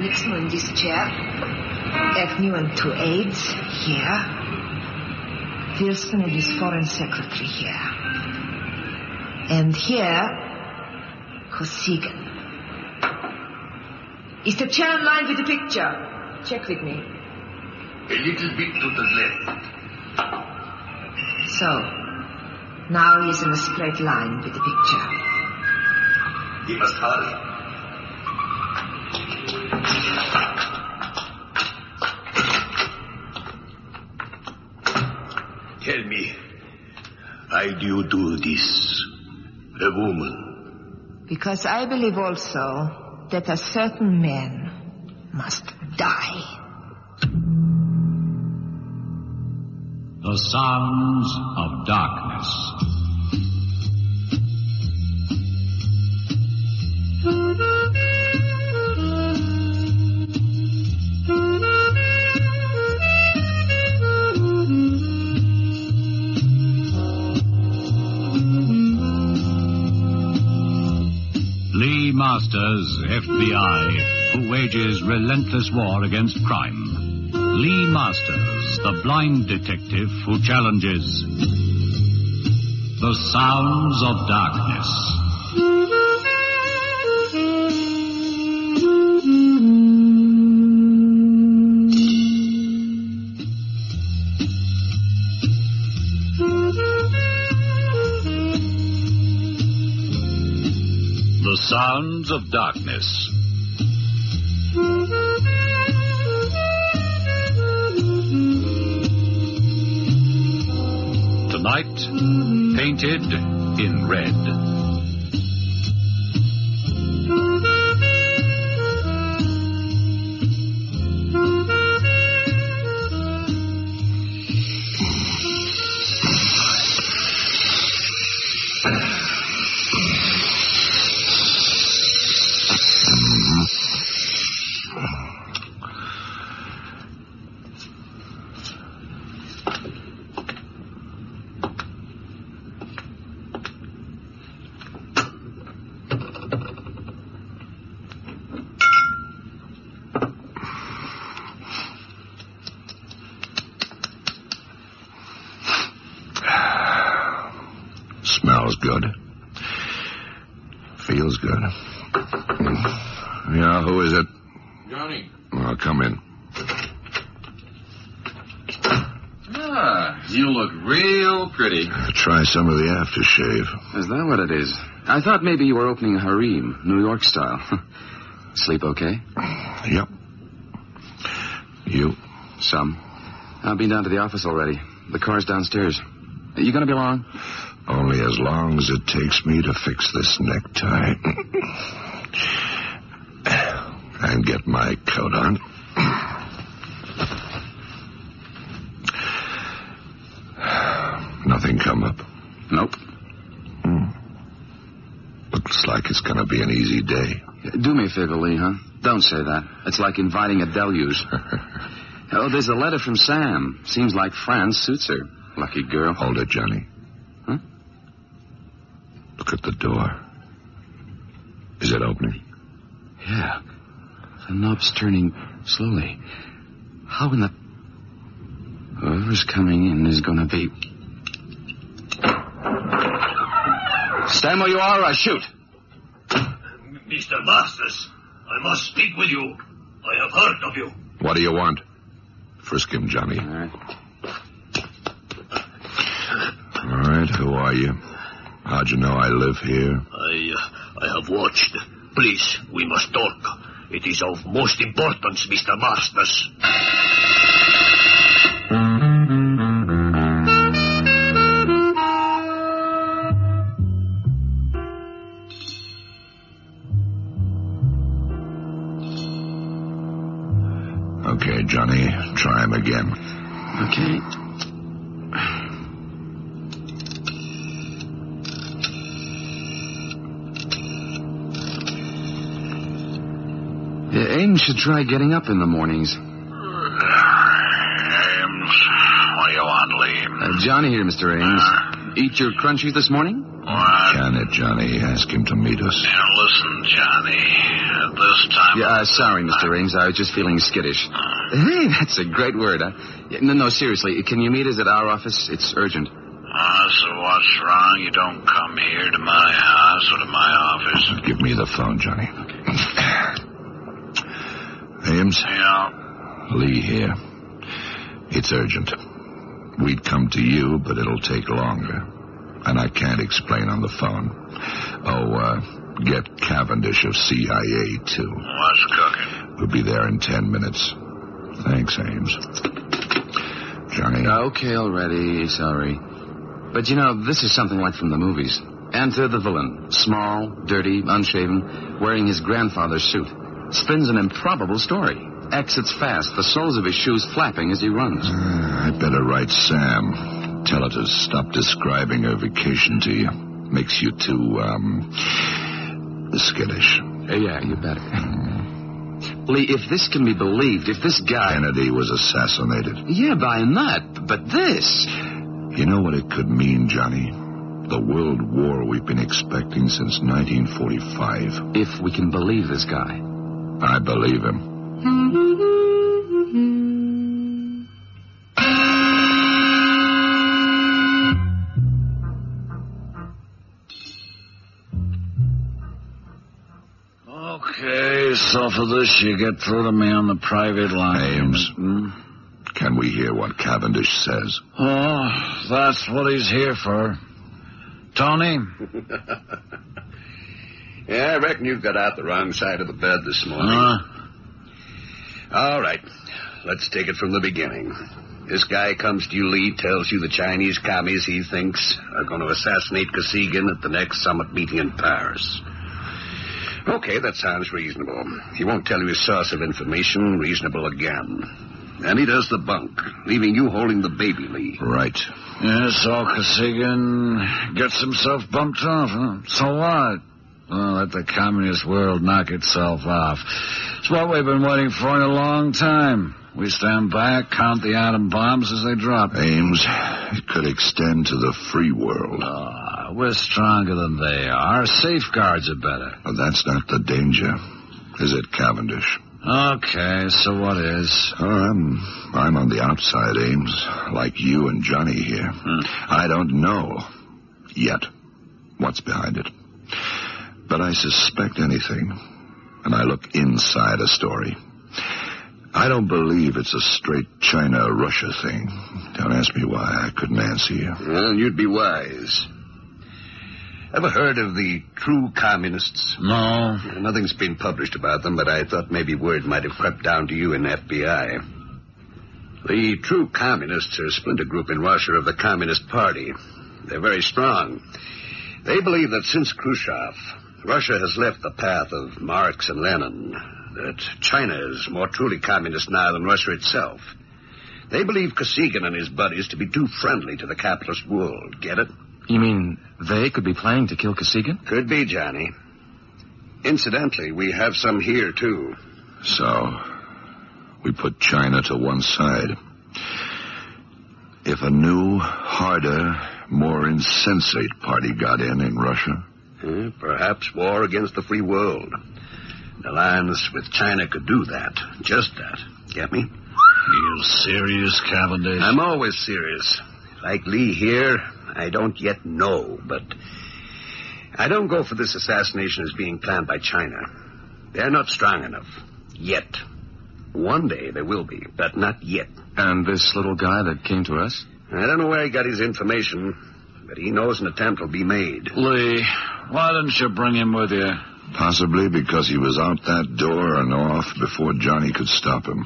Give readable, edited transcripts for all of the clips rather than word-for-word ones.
sitzt nur in this chair. Agnew and 2 aides here. Wilson and his foreign secretary here. And here, Kosygin. Is the chair in line with the picture? Check with me. A little bit to the left. So, now he's in a straight line with the picture. We must hurry. Tell me, why do you do this? A woman. Because I believe also that a certain man must die. The Sounds of Darkness. Lee Masters, FBI, who wages relentless war against crime. Lee Masters, the blind detective who challenges the sounds of darkness. The Sounds of Darkness. Tonight, painted in red. Smells good. Feels good. Yeah, who is it? Johnny. Well, come in. Ah, you look real pretty. Try some of the aftershave. Is that what it is? I thought maybe you were opening a harem, New York style. Sleep okay? Yep. You? Some. I've been down to the office already. The car's downstairs. You gonna be long? Only as long as it takes me to fix this necktie. And get my coat on. Nothing come up? Nope. Looks like it's gonna be an easy day. Do me a favor, Lee, huh? Don't say that. It's like inviting a deluge. Oh, there's a letter from Sam. Seems like France suits her. Lucky girl. Hold it, Johnny. Huh? Look at the door. Is it opening? Yeah. The knob's turning slowly. How in the... Whoever's coming in is gonna be... Stand where you are or I shoot. Mr. Masters, I must speak with you. I have heard of you. What do you want? Frisk him, Johnny. All right. All right, who are you? How'd you know I live here? I have watched. Please, we must talk. It is of most importance, Mr. Masters. Okay, Johnny, try him again. Okay. Yeah, Ames should try getting up in the mornings. Ames, what do you want, Lee? Johnny here, Mr. Ames. Eat your crunchies this morning? What? Can it, Johnny? Ask him to meet us. Now, listen, Johnny. This time. Yeah, sorry, Mr. Ames. I was just feeling skittish. Hey, that's a great word, huh? Yeah, no, seriously. Can you meet us at our office? It's urgent. So what's wrong? You don't come here to my house or to my office? Give me the phone, Johnny. Ames? Yeah. Lee here. It's urgent. We'd come to you, but it'll take longer. And I can't explain on the phone. Get Cavendish of CIA, too. What's cooking? We'll be there in 10 minutes. Thanks, Ames. Johnny. Okay, already. Sorry. But this is something like from the movies. Enter the villain. Small, dirty, unshaven, wearing his grandfather's suit. Spins an improbable story. Exits fast, the soles of his shoes flapping as he runs. I'd better write Sam. Tell her to stop describing her vacation to you. Makes you too, skittish. Yeah, you bet. Lee, if this can be believed, if this guy... Kennedy was assassinated. Yeah, buying that. But this... You know what it could mean, Johnny? The world war we've been expecting since 1945. If we can believe this guy. I believe him. Okay, so for this you get through to me on the private line. Ames, can we hear what Cavendish says? Oh, that's what he's here for. Tony? Yeah, I reckon you got out the wrong side of the bed this morning. All right, let's take it from the beginning. This guy comes to you, Lee, tells you the Chinese commies he thinks are going to assassinate Kosygin at the next summit meeting in Paris. Okay, that sounds reasonable. He won't tell you his source of information. Reasonable again. And he does the bunk, leaving you holding the baby, Lee. Right. Yeah, so Kosygin gets himself bumped off, huh? So what? Well, let the communist world knock itself off. It's what we've been waiting for in a long time. We stand back, count the atom bombs as they drop. Ames, it could extend to the free world. We're stronger than they are. Our safeguards are better. Well, that's not the danger, is it, Cavendish? Okay, so what is? I'm on the outside, Ames, like you and Johnny here. I don't know yet what's behind it. But I suspect anything, and I look inside a story. I don't believe it's a straight China-Russia thing. Don't ask me why. I couldn't answer you. Well, you'd be wise. Ever heard of the true communists? No. Nothing's been published about them, but I thought maybe word might have crept down to you in FBI. The true communists are a splinter group in Russia of the Communist Party. They're very strong. They believe that since Khrushchev, Russia has left the path of Marx and Lenin, that China is more truly communist now than Russia itself. They believe Kosygin and his buddies to be too friendly to the capitalist world. Get it? You mean they could be planning to kill Kosygin? Could be, Johnny. Incidentally, we have some here, too. So, we put China to one side. If a new, harder, more insensate party got in Russia... perhaps war against the free world. An alliance with China could do that. Just that. Get me? You serious, Cavendish? I'm always serious. Like Lee here, I don't yet know, but I don't go for this assassination as being planned by China. They're not strong enough. Yet. One day they will be, but not yet. And this little guy that came to us? I don't know where he got his information, but he knows an attempt will be made. Lee, why didn't you bring him with you? Possibly because he was out that door and off before Johnny could stop him.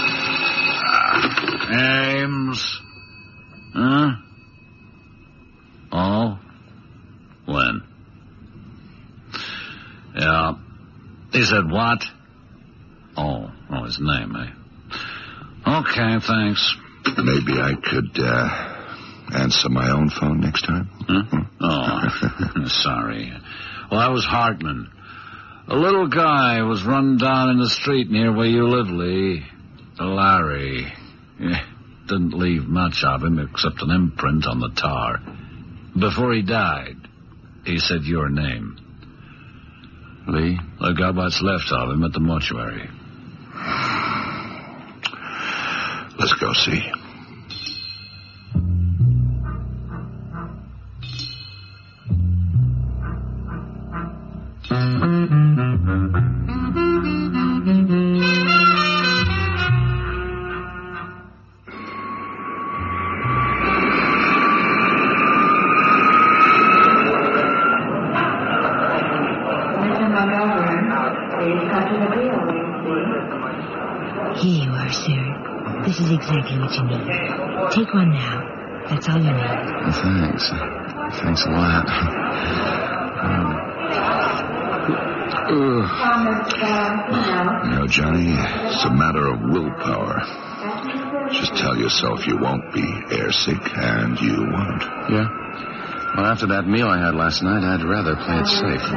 Ames? Huh? Oh? When? Yeah. He said what? Oh, his name, eh? Okay, thanks. Maybe I could, answer my own phone next time? Huh? Oh, sorry. Well, that was Hartman. A little guy was run down in the street near where you live, Lee. Larry. Didn't leave much of him except an imprint on the tar. Before he died, he said your name. Lee? I got what's left of him at the mortuary. Let's go see. Here you are, sir. This is exactly what you need. Take one now. That's all you need. Thanks. Thanks a lot. You know, Johnny, it's a matter of willpower. Just tell yourself you won't be airsick, and you won't. Yeah? Well, after that meal I had last night, I'd rather play it safe.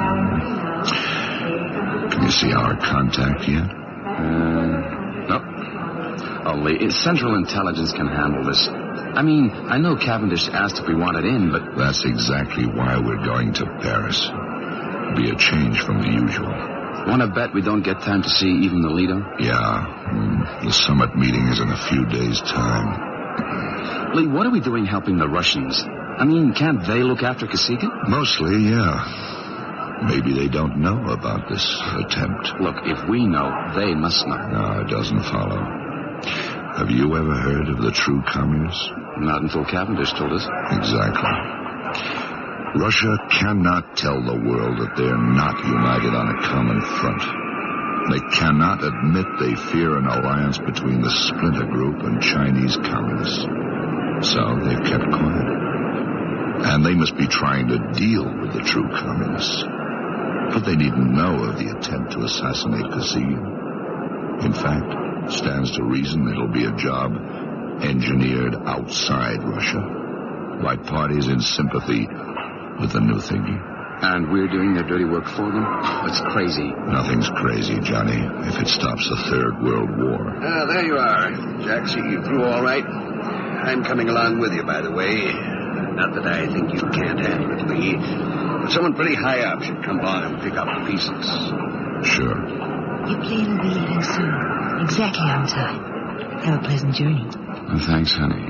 Can you see our contact yet? Nope. Oh, Lee, Central Intelligence can handle this. I mean, I know Cavendish asked if we wanted in, but... That's exactly why we're going to Paris. Be a change from the usual. Want to bet we don't get time to see even the leader? Yeah. The summit meeting is in a few days' time. Lee, what are we doing helping the Russians? I mean, can't they look after Kosygin? Mostly, yeah. Maybe they don't know about this attempt. Look, if we know, they must know. No, it doesn't follow. Have you ever heard of the true communists? Not until Cavendish told us. Exactly. Russia cannot tell the world that they're not united on a common front. They cannot admit they fear an alliance between the splinter group and Chinese communists. So they've kept quiet. And they must be trying to deal with the true communists. But they needn't know of the attempt to assassinate Kosygin. In fact, stands to reason it'll be a job engineered outside Russia by parties in sympathy with the new thinking. And we're doing their dirty work for them? That's crazy. Nothing's crazy, Johnny, if it stops a third world war. There you are. Jack, see you through all right? I'm coming along with you, by the way. Not that I think you can't handle it, Lee. But someone pretty high up should come along and pick up the pieces. Sure. Your plane will be leaving soon. Exactly on time. Have a pleasant journey. Thanks, honey.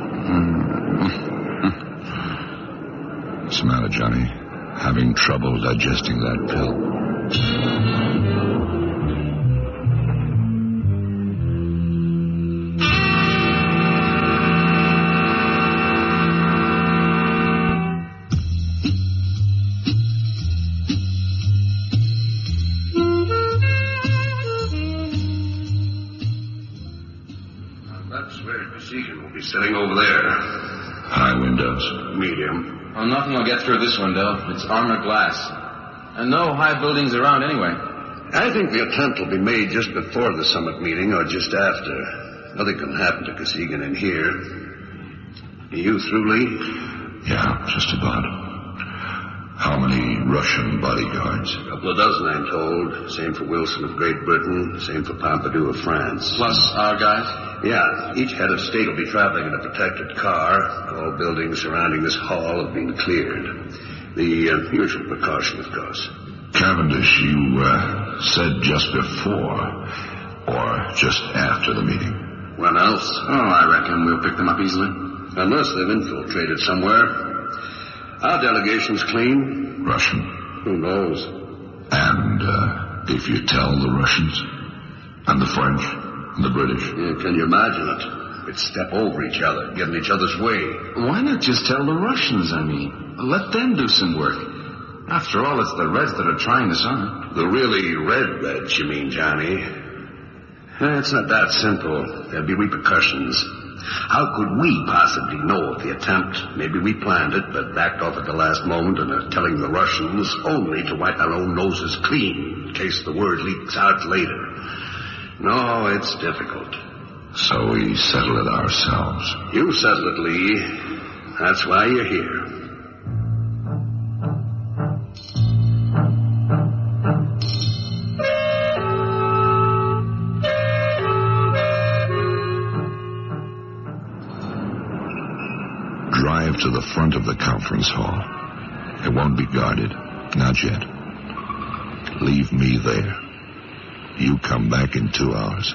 What's the matter, Johnny? Having trouble digesting that pill? Sitting over there. High windows. Medium. Well, nothing will get through this window. It's armored glass. And no high buildings around anyway. I think the attempt will be made just before the summit meeting or just after. Nothing can happen to Kosygin in here. Are you through, Lee? Yeah, just about. How many Russian bodyguards? A couple of dozen, I'm told. Same for Wilson of Great Britain. Same for Pompidou of France. Plus our guys? Yeah, each head of state will be traveling in a protected car. All buildings surrounding this hall have been cleared. The usual precaution, of course. Cavendish, you said just before or just after the meeting? When else? Oh, I reckon we'll pick them up easily. Unless they've infiltrated somewhere. Our delegation's clean. Russian? Who knows? And if you tell the Russians and the French and the British? Yeah, can you imagine it? We'd step over each other, get in each other's way. Why not just tell the Russians, I mean? Let them do some work. After all, it's the Reds that are trying this on. The really red Reds, you mean, Johnny? It's not that simple. There'll be repercussions. How could we possibly know of the attempt? Maybe we planned it, but backed off at the last moment and are telling the Russians only to wipe our own noses clean in case the word leaks out later. No, it's difficult. So we settle it ourselves. You settle it, Lee. That's why you're here. Drive to the front of the conference hall. It won't be guarded. Not yet. Leave me there. You come back in 2 hours.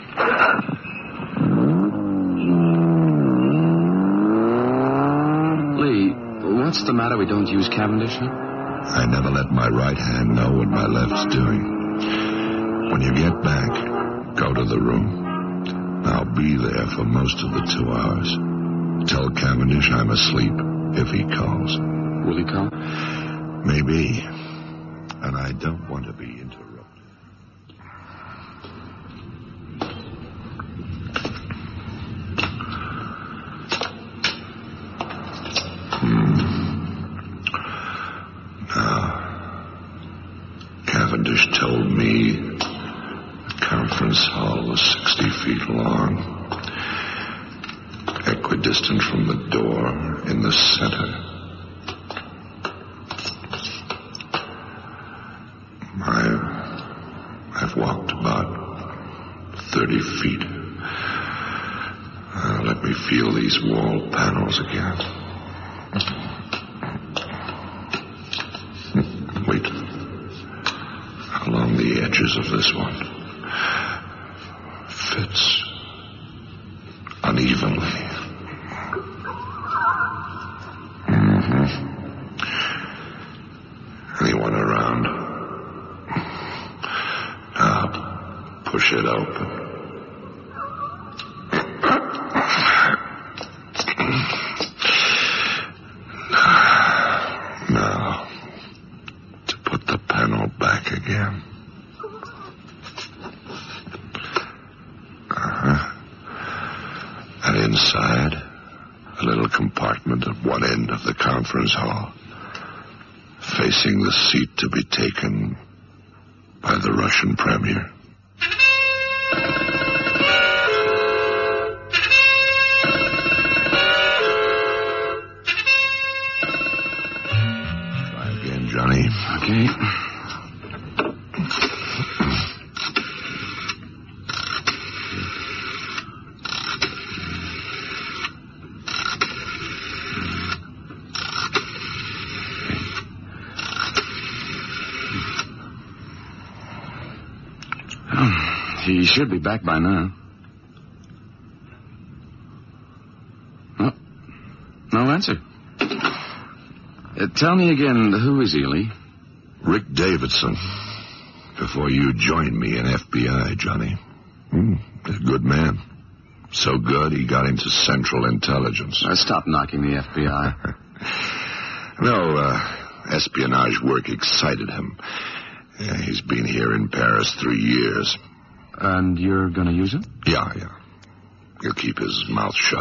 Lee, what's the matter we don't use Cavendish, huh? I never let my right hand know what my left's doing. When you get back, go to the room. I'll be there for most of the 2 hours. Tell Cavendish I'm asleep if he calls. Will he call? Maybe. And I don't want to be interrupted. Cavendish told me the conference hall was 60 feet long, equidistant from the door in the center. I've walked about 30 feet. Let me feel these wall panels again. Wait. Along the edges of this one. Fits unevenly. Anyone around? Push it open. Now, to put the panel back again. And inside, a little compartment at one end of the conference hall, facing the seat to be taken by the Russian premier. Try again, Johnny. Okay. He should be back by now. Oh, no answer. Tell me again, who is he, Lee? Rick Davidson. Before you joined me in FBI, Johnny. A good man. So good, he got into Central Intelligence. Stop knocking the FBI. No, espionage work excited him. He's been here in Paris 3 years. And you're going to use him? Yeah. He'll keep his mouth shut.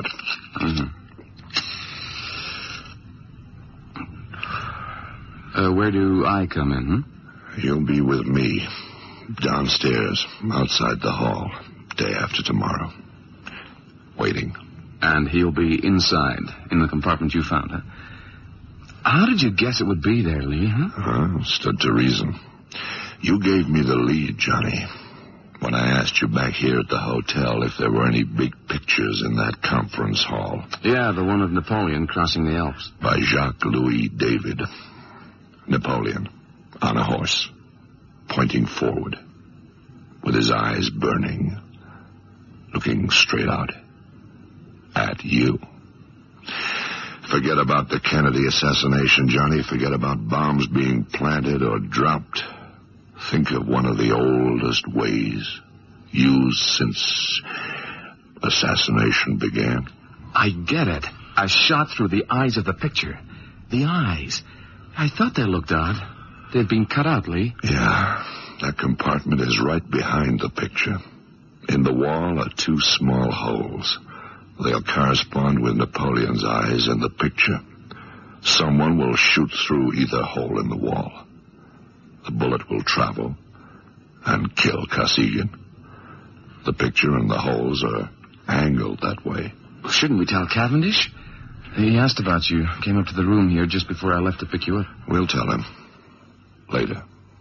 Where do I come in, You'll be with me. Downstairs, outside the hall, day after tomorrow. Waiting. And he'll be inside, in the compartment you found, huh? How did you guess it would be there, Lee, huh? Stood to reason. You gave me the lead, Johnny. When I asked you back here at the hotel if there were any big pictures in that conference hall. Yeah, the one of Napoleon crossing the Alps. By Jacques-Louis David. Napoleon, on a horse, pointing forward, with his eyes burning, looking straight out at you. Forget about the Kennedy assassination, Johnny. Forget about bombs being planted or dropped. Think of one of the oldest ways used since assassination began. I get it. I shot through the eyes of the picture. The eyes. I thought they looked odd. They'd been cut out, Lee. Yeah, that compartment is right behind the picture. In the wall are 2 small holes. They'll correspond with Napoleon's eyes in the picture. Someone will shoot through either hole in the wall. The bullet will travel and kill Kosygin. The picture and the holes are angled that way. Shouldn't we tell Cavendish? He asked about you. Came up to the room here just before I left to pick you up. We'll tell him. Later.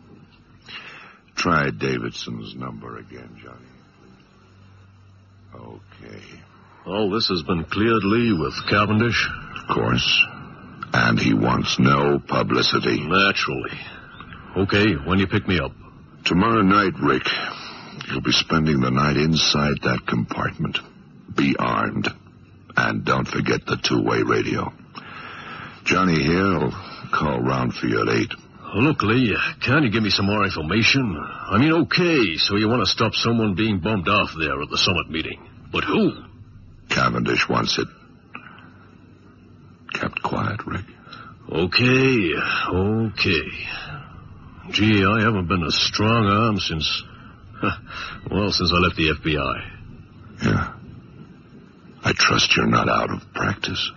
Try Davidson's number again, Johnny. Okay. All this has been cleared, Lee, with Cavendish? Of course. And he wants no publicity. Naturally. Okay, when you pick me up? Tomorrow night, Rick. You'll be spending the night inside that compartment. Be armed. And don't forget the two-way radio. Johnny here will call round for you at 8. Look, Lee, can you give me some more information? I mean, okay, so you want to stop someone being bumped off there at the summit meeting. But who? Cavendish wants it. Kept quiet, Rick. Okay. Gee, I haven't been a strong-arm since I left the FBI. Yeah. I trust you're not out of practice.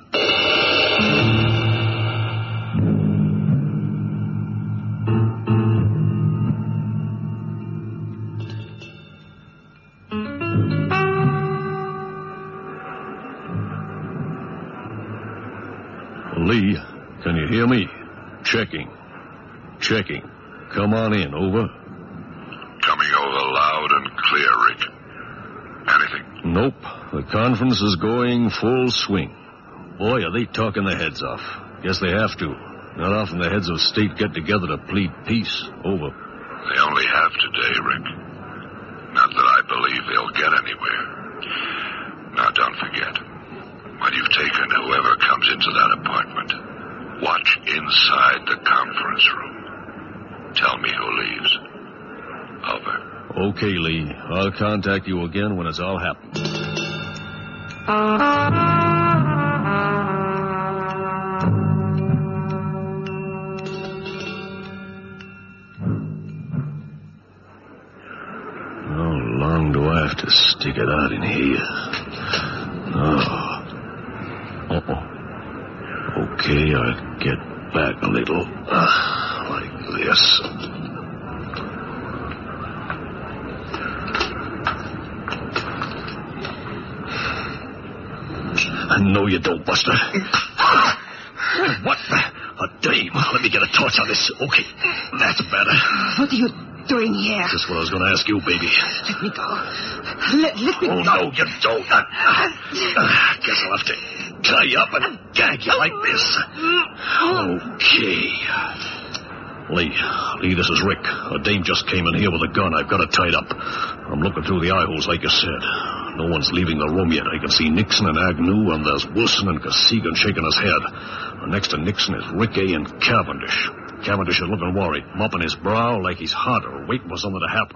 Lee, can you hear me? Checking. Come on in, over. Coming over loud and clear, Rick. Anything? Nope. The conference is going full swing. Boy, are they talking their heads off. Guess they have to. Not often the heads of state get together to plead peace. Over. They only have today, Rick. Not that I believe they'll get anywhere. Now, don't forget. When you've taken whoever comes into that apartment, watch inside the conference room. Tell me who leaves. Over. Okay, Lee. I'll contact you again when it's all happened. How long do I have to stick it out in here? Okay, I'll get back a little. Like this. No, you don't, Buster. What? A dame. Let me get a torch on this. Okay, that's better. What are you doing here? Just what I was going to ask you, baby. Let me go. Let me go. Oh, no, you don't. Guess I'll have to tie you up and gag you like this. Okay. Lee, this is Rick. A dame just came in here with a gun. I've got it tied up. I'm looking through the eye holes like you said. No one's leaving the room yet. I can see Nixon and Agnew, and there's Wilson and Kosygin shaking his head. Next to Nixon is Rick A. and Cavendish. Cavendish is looking worried, mopping his brow like he's hot or waiting for something to happen.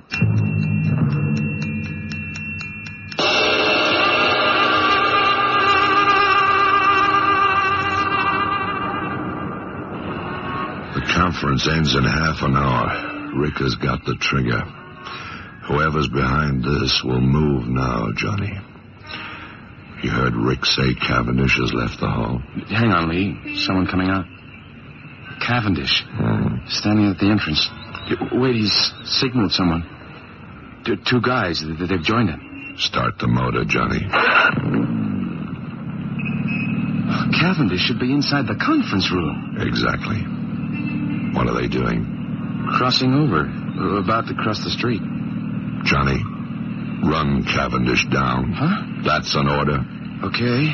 The conference ends in half an hour. Rick has got the trigger. Whoever's behind this will move now, Johnny. You heard Rick say Cavendish has left the hall? Hang on, Lee. Someone coming out. Cavendish. Standing at the entrance. Wait, he's signaled someone. Two guys. They've joined him. Start the motor, Johnny. Cavendish should be inside the conference room. Exactly. What are they doing? Crossing over. About to cross the street. Johnny, run Cavendish down. Huh? That's an order. Okay.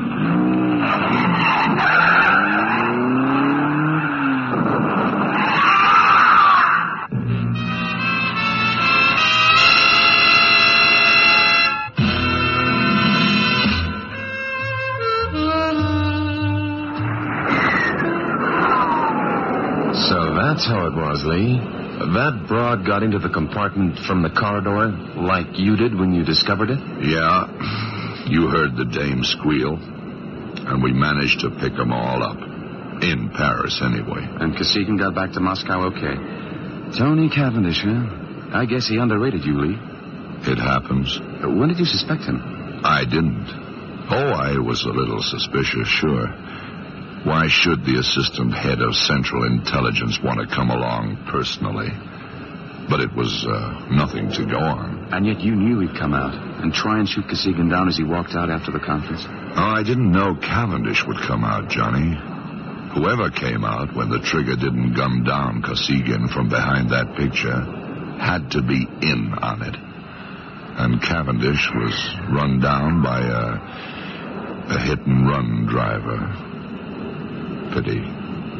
So that's how it was, Lee. That broad got into the compartment from the corridor like you did when you discovered it? Yeah. You heard the dame squeal, and we managed to pick them all up. In Paris, anyway. And Kosygin got back to Moscow okay. Tony Cavendish, huh? I guess he underrated you, Lee. It happens. When did you suspect him? I didn't. Oh, I was a little suspicious, sure. Why should the assistant head of Central Intelligence want to come along personally? But it was nothing to go on. And yet you knew he'd come out and try and shoot Kosygin down as he walked out after the conference? Oh, I didn't know Cavendish would come out, Johnny. Whoever came out when the trigger didn't gun down Kosygin from behind that picture had to be in on it. And Cavendish was run down by a hit-and-run driver. Pity.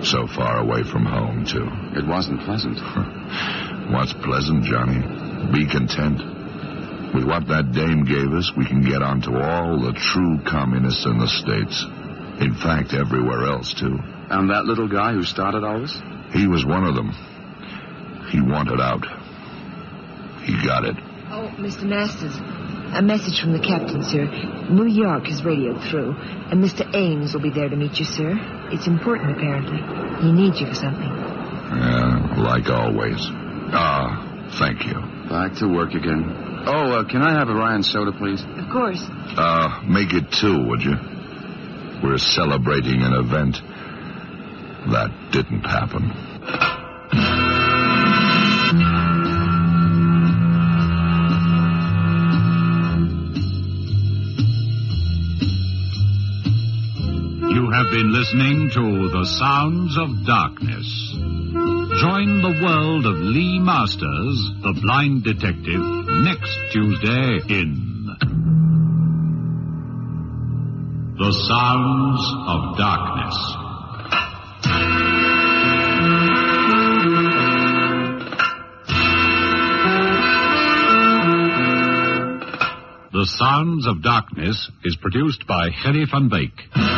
So far away from home, too. It wasn't pleasant. What's pleasant, Johnny? Be content. With what that dame gave us, we can get onto all the true communists in the States. In fact, everywhere else, too. And that little guy who started all this? He was one of them. He wanted out. He got it. Oh, Mr. Masters, a message from the captain, sir. New York has radioed through, and Mr. Ames will be there to meet you, sir. It's important, apparently. He needs you for something. Yeah, like always. Thank you. Back to work again. Oh, can I have a Ryan soda, please? Of course. Make it 2, would you? We're celebrating an event that didn't happen. You have been listening to The Sounds of Darkness. Join the world of Lee Masters, the blind detective, next Tuesday in The Sounds of Darkness. The Sounds of Darkness is produced by Gerry van Beek.